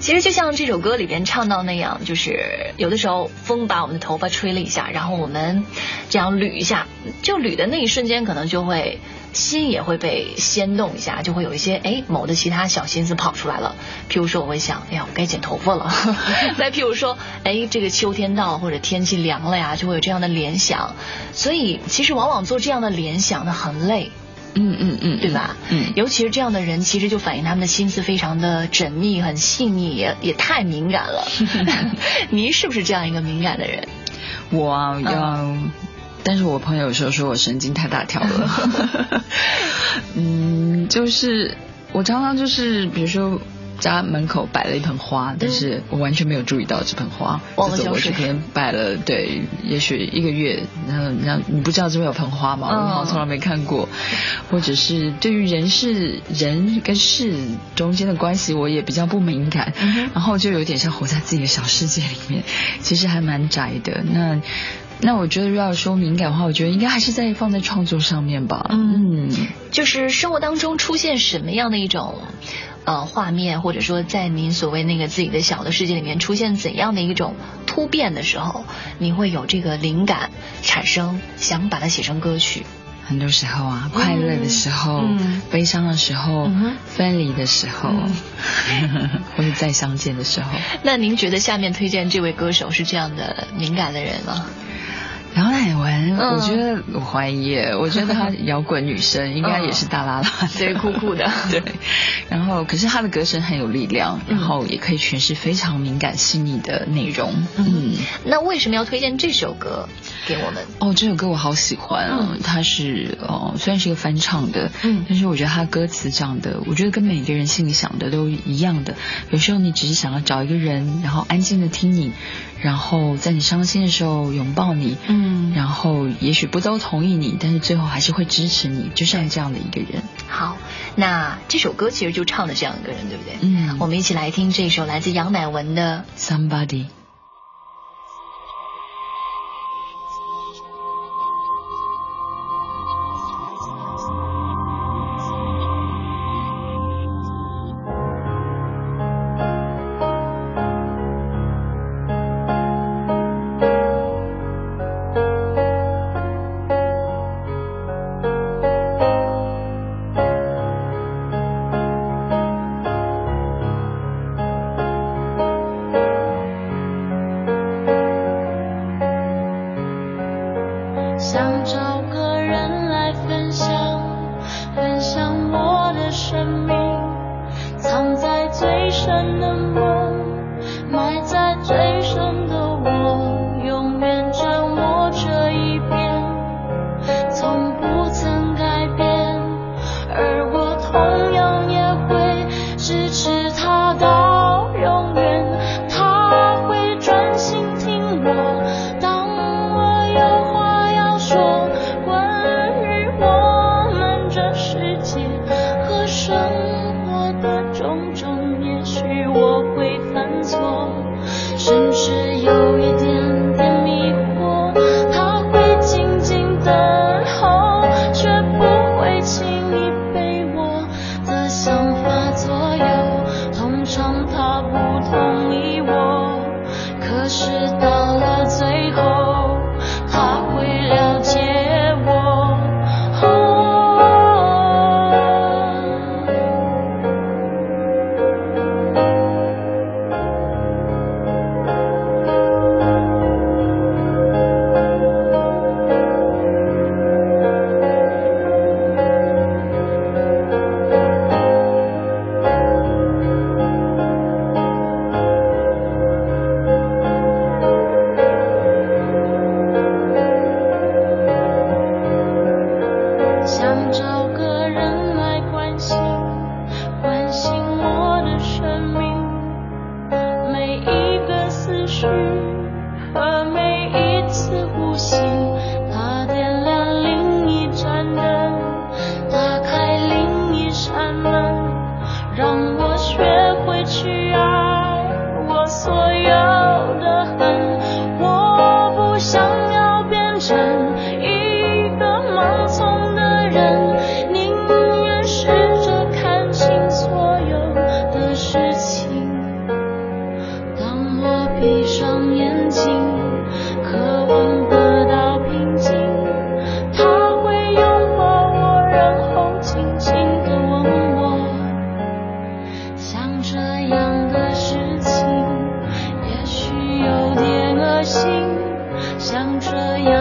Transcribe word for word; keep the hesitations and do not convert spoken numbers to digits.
其实就像这首歌里边唱到那样，就是有的时候风把我们的头发吹了一下，然后我们这样捋一下，就捋的那一瞬间可能就会心也会被掀动一下，就会有一些哎某的其他小心思跑出来了。譬如说我会想，哎呀我该剪头发了再譬如说哎这个秋天到了或者天气凉了呀，就会有这样的联想。所以其实往往做这样的联想呢很累， 嗯嗯嗯， 对吧？ 嗯， 尤其是这样的人，其实就反映他们的心思非常的缜密，很细腻，也也太敏感了。你是不是这样一个敏感的人？ 我啊，要、嗯，但是我朋友有时候说我神经太大条了。嗯，就是我常常就是比如说家门口摆了一盆花，但是我完全没有注意到这盆花， 忘了走过去可能摆了对，也许一个月，然后然后你不知道这边有盆花吗？我从来没看过，或者是对于人事人跟事中间的关系，我也比较不敏感，嗯、然后就有点像活在自己的小世界里面，其实还蛮宅的。那那我觉得要说敏感的话，我觉得应该还是在放在创作上面吧。 嗯，就是生活当中出现什么样的一种呃画面，或者说在您所谓那个自己的小的世界里面出现怎样的一种突变的时候，你会有这个灵感产生，想把它写成歌曲？ 很多时候啊，快乐的时候、嗯、悲伤的时候、嗯、分离的时候、嗯、或者再相见的时候。 那您觉得下面推荐这位歌手是这样的敏感的人吗？ 杨乃文、嗯，我觉得我怀疑，我觉得她摇滚女生应该也是大拉拉的， 对，酷酷的， 对。然后，可是她的歌声很有力量，然后也可以诠释非常敏感细腻的内容。嗯， 嗯那为什么要推荐这首歌给我们？ 哦，这首歌我好喜欢啊！嗯、它是哦，虽然是一个翻唱的，嗯，但是我觉得它歌词讲的，我觉得跟每个人心里想的都一样的。有时候你只是想要找一个人，然后安静的听你，然后在你伤心的时候拥抱你，嗯。嗯，然后也许不都同意你，但是最后还是会支持你，就像这样的一个人。 好，那这首歌其实就唱的这样一个人，对不对？嗯，我们一起来听这首来自杨乃文的 Somebody。 这样的事情，也许有点恶心，像这样